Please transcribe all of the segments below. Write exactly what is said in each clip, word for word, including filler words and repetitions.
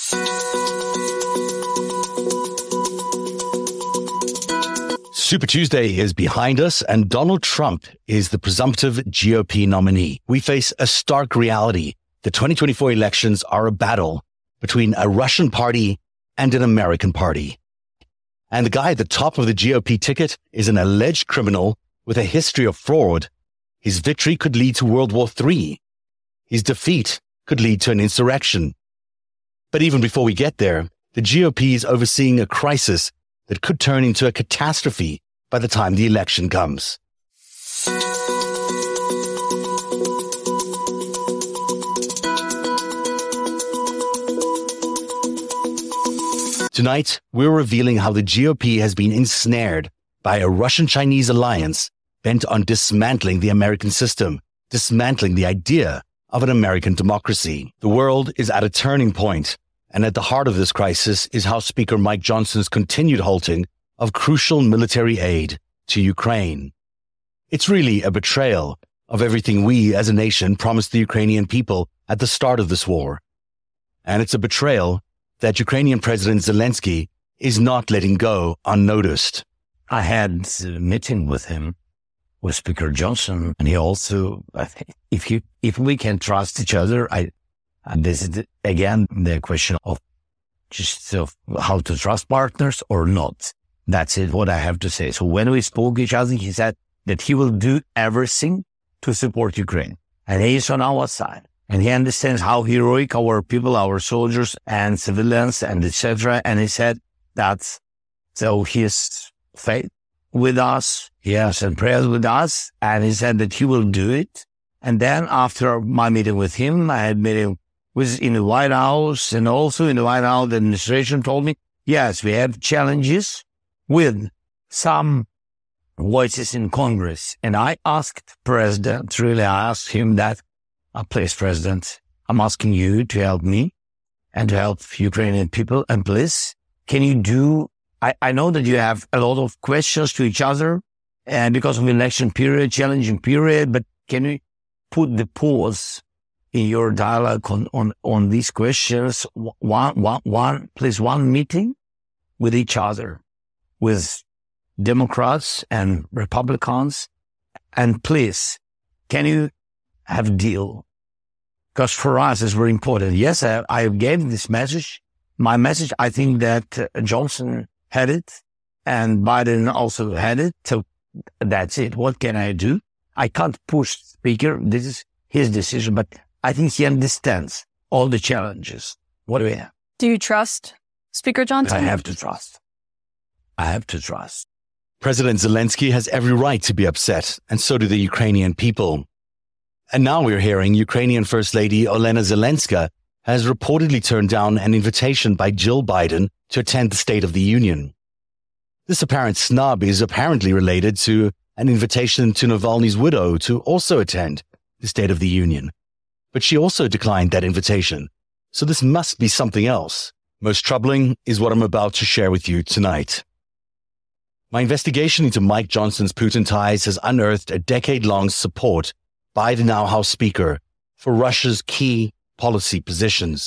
Super Tuesday is behind us, and Donald Trump is the presumptive G O P nominee. We face a stark reality. The twenty twenty-four elections are a battle between a Russian party and an American party. And the guy at the top of the G O P ticket is an alleged criminal with a history of fraud. His victory could lead to World War Three. His defeat could lead to an insurrection. But even before we get there, the G O P is overseeing a crisis that could turn into a catastrophe by the time the election comes. Tonight, we're revealing how the G O P has been ensnared by a Russian-Chinese alliance bent on dismantling the American system, dismantling the idea of an American democracy. The world is at a turning point, and at the heart of this crisis is House Speaker Mike Johnson's continued halting of crucial military aid to Ukraine. It's really a betrayal of everything we as a nation promised the Ukrainian people at the start of this war. And it's a betrayal that Ukrainian President Zelensky is not letting go unnoticed. I had a meeting with him, with Speaker Johnson, and he also, if he, if we can trust each other, I, and this is again the question of just of how to trust partners or not. That's it, what I have to say. So when we spoke to each other, he said that he will do everything to support Ukraine, and he is on our side. And he understands how heroic our people, our soldiers and civilians and et cetera. And he said that so his faith with us, he has and prayers with us, and he said that he will do it. And then after my meeting with him, I had meeting with in the White House, and also in the White House, the administration told me, yes, we have challenges with some voices in Congress. And I asked President, really, I asked him that, Uh, please, President, I'm asking you to help me and to help Ukrainian people. And please, can you do, I, I know that you have a lot of questions to each other and because of election period, challenging period, but can you put the pause in your dialogue on, on, on these questions? One, one, one, please, one meeting with each other, with Democrats and Republicans. And please, can you have deal? Because for us, it's very important. Yes, I, I gave this message. My message, I think that uh, Johnson had it and Biden also had it. So that's it. What can I do? I can't push the speaker. This is his decision, but I think he understands all the challenges. What do we have? Do you trust Speaker Johnson? I have to trust. I have to trust. President Zelensky has every right to be upset, and so do the Ukrainian people. And now we're hearing Ukrainian First Lady Olena Zelenska has reportedly turned down an invitation by Jill Biden to attend the State of the Union. This apparent snub is apparently related to an invitation to Navalny's widow to also attend the State of the Union. But she also declined that invitation. So this must be something else. Most troubling is what I'm about to share with you tonight. My investigation into Mike Johnson's Putin ties has unearthed a decade-long support by the now House Speaker for Russia's key policy positions.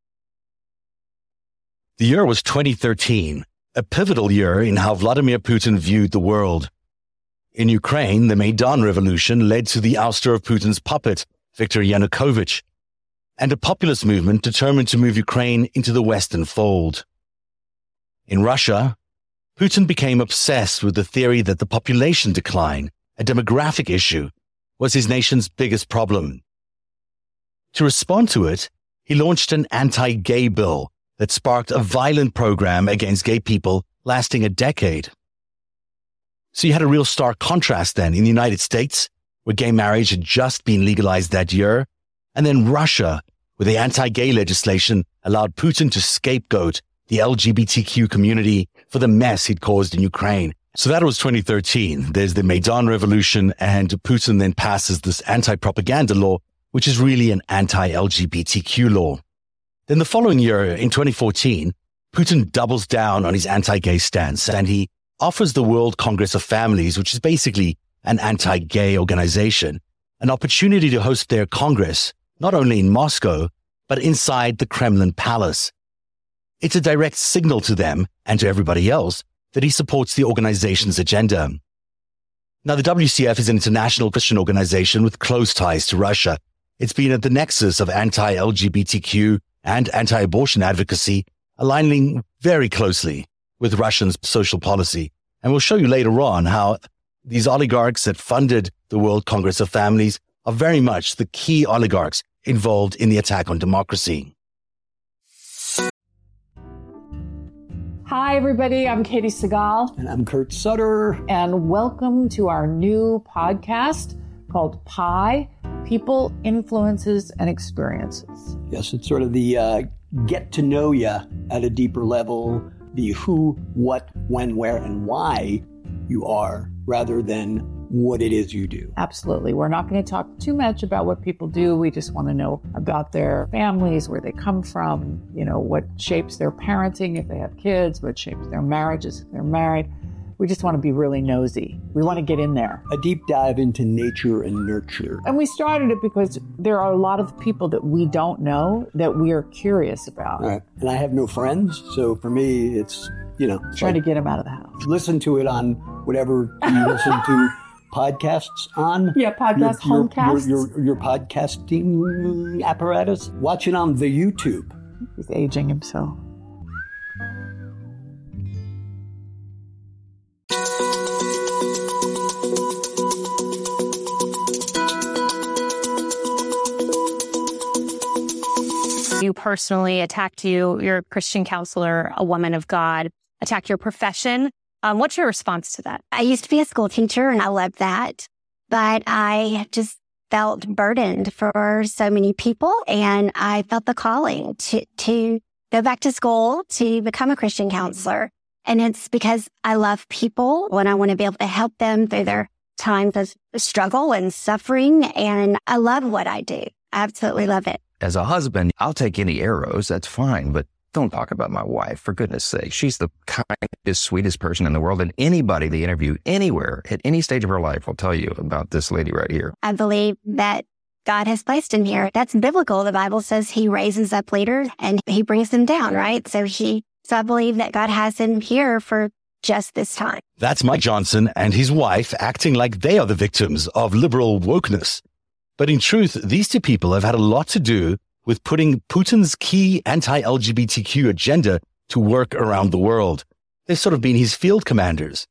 The year was twenty thirteen, a pivotal year in how Vladimir Putin viewed the world. In Ukraine, the Maidan Revolution led to the ouster of Putin's puppet, Viktor Yanukovych, and a populist movement determined to move Ukraine into the Western fold. In Russia, Putin became obsessed with the theory that the population decline, a demographic issue, was his nation's biggest problem. To respond to it, he launched an anti-gay bill that sparked a violent program against gay people lasting a decade. So you had a real stark contrast then in the United States, where gay marriage had just been legalized that year, and then Russia, where the anti-gay legislation allowed Putin to scapegoat the L G B T Q community for the mess he'd caused in Ukraine. So that was twenty thirteen. There's the Maidan Revolution, and Putin then passes this anti-propaganda law, which is really an anti-L G B T Q law. Then the following year, in twenty fourteen, Putin doubles down on his anti-gay stance, and he offers the World Congress of Families, which is basically an anti-gay organization, an opportunity to host their Congress, not only in Moscow, but inside the Kremlin Palace. It's a direct signal to them and to everybody else that he supports the organization's agenda. Now, the W C F is an international Christian organization with close ties to Russia. It's been at the nexus of anti-L G B T Q and anti-abortion advocacy, aligning very closely with Russia's social policy. And we'll show you later on how these oligarchs that funded the World Congress of Families are very much the key oligarchs involved in the attack on democracy. Hi, everybody. I'm Katie Segal. And I'm Kurt Sutter. And welcome to our new podcast called Pi, People, Influences, and Experiences. Yes, it's sort of the uh, get to know you at a deeper level, the who, what, when, where, and why you are, rather than what it is you do. Absolutely. We're not going to talk too much about what people do. We just want to know about their families, where they come from, you know, what shapes their parenting if they have kids, what shapes their marriages if they're married. We just want to be really nosy. We want to get in there. A deep dive into nature and nurture. And we started it because there are a lot of people that we don't know that we are curious about. All right. And I have no friends, so for me, it's, you know. Trying like, to get them out of the house. Listen to it on whatever you listen to podcasts on. Yeah, podcast, your, homecasts. Your, your, your podcasting apparatus. Watch it on the YouTube. He's aging himself. You personally attacked you, you're a Christian counselor, a woman of God, attacked your profession. Um, what's your response to that? I used to be a school teacher and I loved that, but I just felt burdened for so many people, and I felt the calling to, to go back to school to become a Christian counselor. And it's because I love people and I want to be able to help them through their times of struggle and suffering. And I love what I do. I absolutely love it. As a husband, I'll take any arrows. That's fine. But don't talk about my wife, for goodness sake. She's the kindest, sweetest person in the world. And anybody they interview anywhere at any stage of her life will tell you about this lady right here. I believe that God has placed him here. That's biblical. The Bible says he raises up leaders and he brings them down, right? So he, so I believe that God has him here for just this time. That's Mike Johnson and his wife acting like they are the victims of liberal wokeness. But in truth, these two people have had a lot to do with putting Putin's key anti-L G B T Q agenda to work around the world. They've sort of been his field commanders.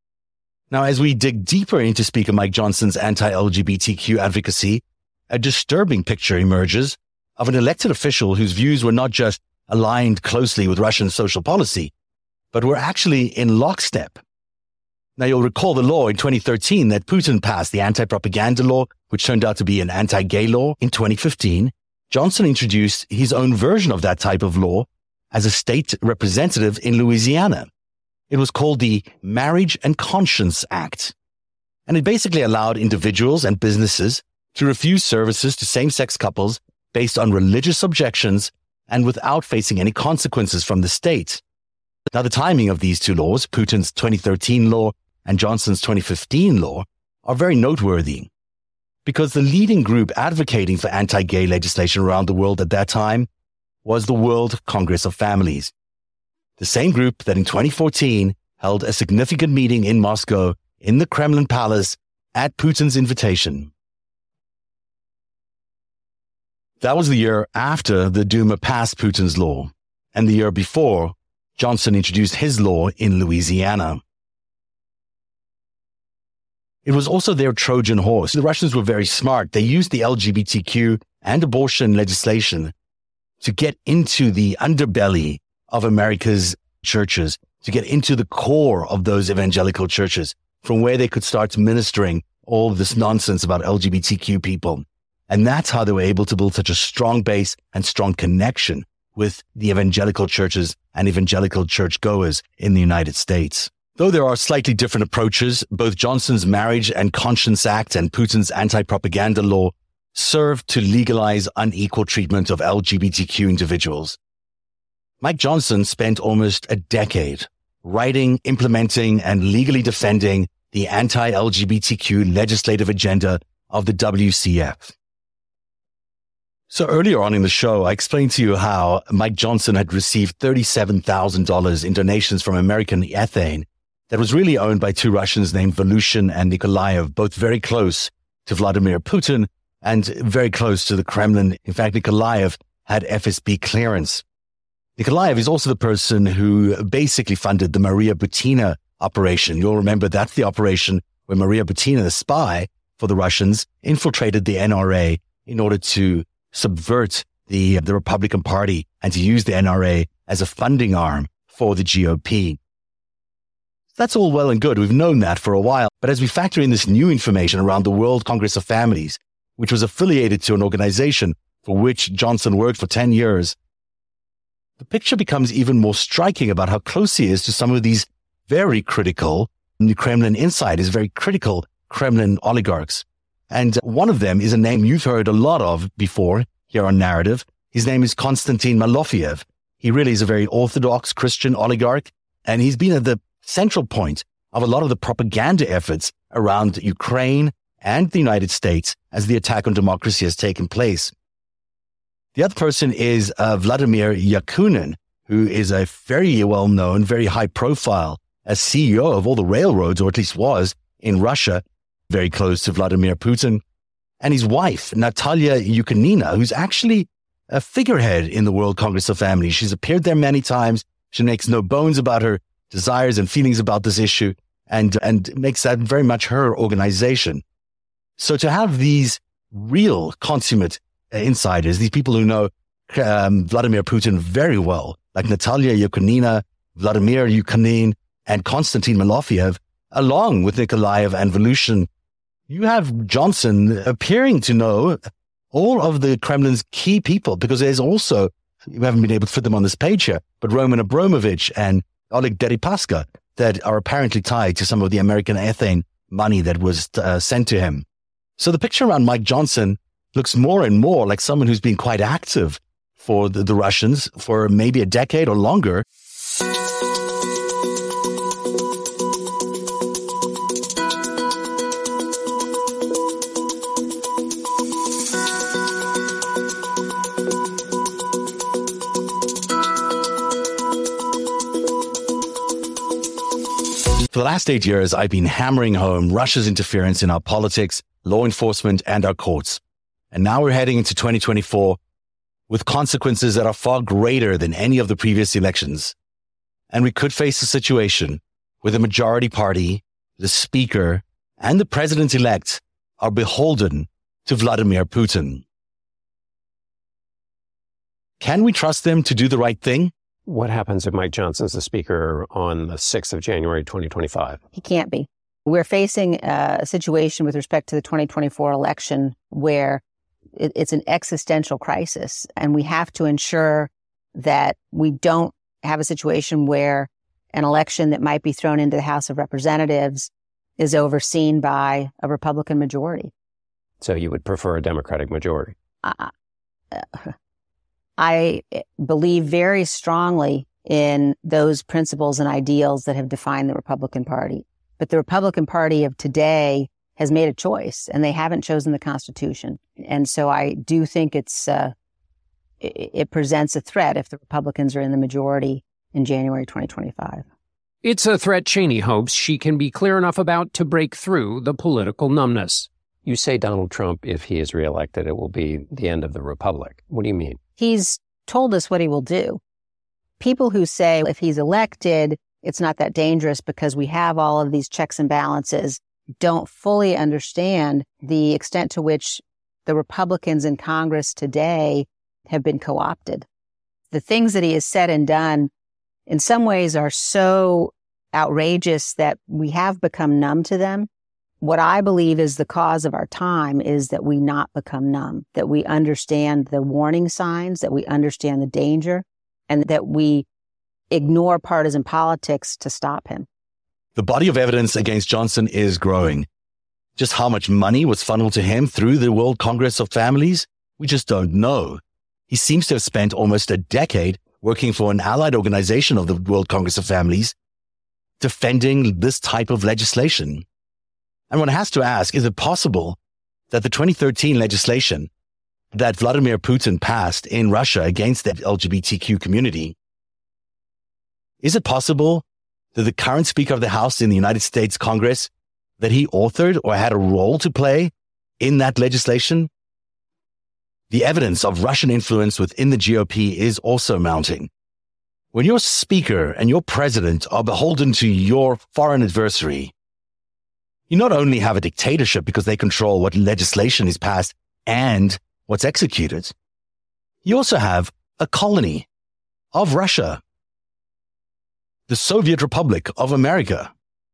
Now, as we dig deeper into Speaker Mike Johnson's anti-L G B T Q advocacy, a disturbing picture emerges of an elected official whose views were not just aligned closely with Russian social policy, but were actually in lockstep. Now, you'll recall the law in twenty thirteen that Putin passed, the anti-propaganda law, which turned out to be an anti-gay law. In twenty fifteen, Johnson introduced his own version of that type of law as a state representative in Louisiana. It was called the Marriage and Conscience Act. And it basically allowed individuals and businesses to refuse services to same-sex couples based on religious objections and without facing any consequences from the state. Now, the timing of these two laws, Putin's twenty thirteen law and Johnson's twenty fifteen law, are very noteworthy because the leading group advocating for anti-gay legislation around the world at that time was the World Congress of Families, the same group that in twenty fourteen held a significant meeting in Moscow in the Kremlin Palace at Putin's invitation. That was the year after the Duma passed Putin's law, and the year before Johnson introduced his law in Louisiana. It was also their Trojan horse. The Russians were very smart. They used the L G B T Q and abortion legislation to get into the underbelly of America's churches, to get into the core of those evangelical churches, from where they could start ministering all of this nonsense about L G B T Q people. And that's how they were able to build such a strong base and strong connection with the evangelical churches and evangelical churchgoers in the United States. Though there are slightly different approaches, both Johnson's Marriage and Conscience Act and Putin's anti-propaganda law serve to legalize unequal treatment of L G B T Q individuals. Mike Johnson spent almost a decade writing, implementing, and legally defending the anti-L G B T Q legislative agenda of the W C F. So earlier on in the show, I explained to you how Mike Johnson had received thirty-seven thousand dollars in donations from American Ethane that was really owned by two Russians named Voloshin and Nikolaev, both very close to Vladimir Putin and very close to the Kremlin. In fact, Nikolaev had F S B clearance. Nikolaev is also the person who basically funded the Maria Butina operation. You'll remember that's the operation where Maria Butina, the spy for the Russians, infiltrated the N R A in order to subvert the, the Republican Party and to use the N R A as a funding arm for the G O P. That's all well and good. We've known that for a while. But as we factor in this new information around the World Congress of Families, which was affiliated to an organization for which Johnson worked for ten years, the picture becomes even more striking about how close he is to some of these very critical Kremlin insiders, very critical Kremlin oligarchs. And one of them is a name you've heard a lot of before here on Narrative. His name is Konstantin Malofeev. He really is a very orthodox Christian oligarch, and he's been at the central point of a lot of the propaganda efforts around Ukraine and the United States as the attack on democracy has taken place. The other person is uh, Vladimir Yakunin, who is a very well-known, very high-profile uh, C E O of all the railroads, or at least was, in Russia, very close to Vladimir Putin. And his wife, Natalia Yukonina, who's actually a figurehead in the World Congress of Families. She's appeared there many times. She makes no bones about her desires and feelings about this issue, and, and makes that very much her organization. So to have these real consummate uh, insiders, these people who know um, Vladimir Putin very well, like Natalia Yukonina, Vladimir Yukonin, and Konstantin Malofeev, along with Nikolaev and Voloshin, you have Johnson appearing to know all of the Kremlin's key people, because there's also, you haven't been able to fit them on this page here, but Roman Abramovich and Oleg Deripaska that are apparently tied to some of the American ethane money that was uh, sent to him. So the picture around Mike Johnson looks more and more like someone who's been quite active for the, the Russians for maybe a decade or longer. For the last eight years, I've been hammering home Russia's interference in our politics, law enforcement, and our courts. And now we're heading into twenty twenty-four with consequences that are far greater than any of the previous elections. And we could face a situation where the majority party, the speaker, and the president-elect are beholden to Vladimir Putin. Can we trust them to do the right thing? What happens if Mike Johnson's the speaker on the sixth of January, twenty twenty-five? He can't be. We're facing a situation with respect to the twenty twenty-four election where it, it's an existential crisis, and we have to ensure that we don't have a situation where an election that might be thrown into the House of Representatives is overseen by a Republican majority. So you would prefer a Democratic majority? Uh, uh, I believe very strongly in those principles and ideals that have defined the Republican Party. But the Republican Party of today has made a choice, and they haven't chosen the Constitution. And so I do think it's uh, it, it presents a threat if the Republicans are in the majority in January twenty twenty-five. It's a threat Cheney hopes she can be clear enough about to break through the political numbness. You say Donald Trump, if he is reelected, it will be the end of the Republic. What do you mean? He's told us what he will do. People who say if he's elected, it's not that dangerous because we have all of these checks and balances don't fully understand the extent to which the Republicans in Congress today have been co-opted. The things that he has said and done in some ways are so outrageous that we have become numb to them. What I believe is the cause of our time is that we not become numb, that we understand the warning signs, that we understand the danger, and that we ignore partisan politics to stop him. The body of evidence against Johnson is growing. Just how much money was funneled to him through the World Congress of Families? We just don't know. He seems to have spent almost a decade working for an allied organization of the World Congress of Families, defending this type of legislation. And one has to ask, is it possible that the twenty thirteen legislation that Vladimir Putin passed in Russia against the L G B T Q community, is it possible that the current Speaker of the House in the United States Congress, that he authored or had a role to play in that legislation? The evidence of Russian influence within the G O P is also mounting. When your speaker and your president are beholden to your foreign adversary, you not only have a dictatorship because they control what legislation is passed and what's executed, you also have a colony of Russia, the Soviet Republic of America.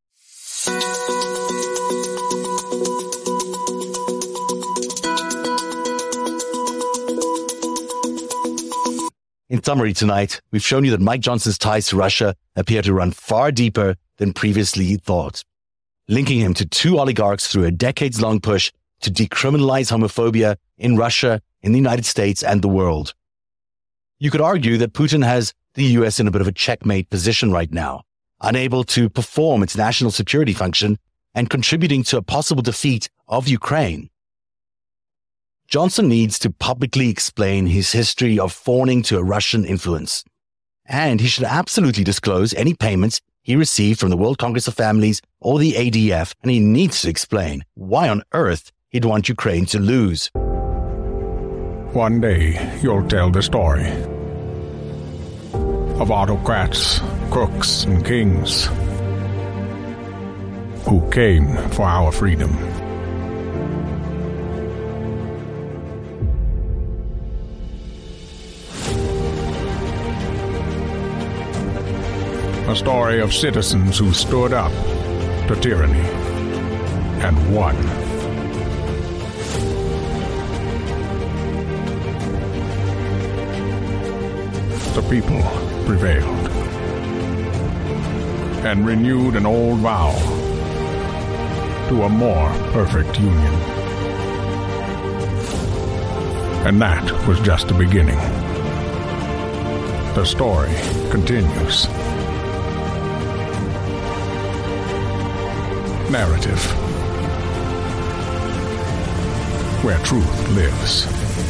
In summary tonight, we've shown you that Mike Johnson's ties to Russia appear to run far deeper than previously thought, linking him to two oligarchs through a decades-long push to decriminalize homophobia in Russia, in the United States, and the world. You could argue that Putin has the U S in a bit of a checkmate position right now, unable to perform its national security function and contributing to a possible defeat of Ukraine. Johnson needs to publicly explain his history of fawning to a Russian influence, and he should absolutely disclose any payments he received from the World Congress of Families or the A D F, and he needs to explain why on earth he'd want Ukraine to lose. One day, you'll tell the story of autocrats, crooks, and kings who came for our freedom. A story of citizens who stood up to tyranny and won. The people prevailed and renewed an old vow to a more perfect union. And that was just the beginning. The story continues. Narrative, where truth lives.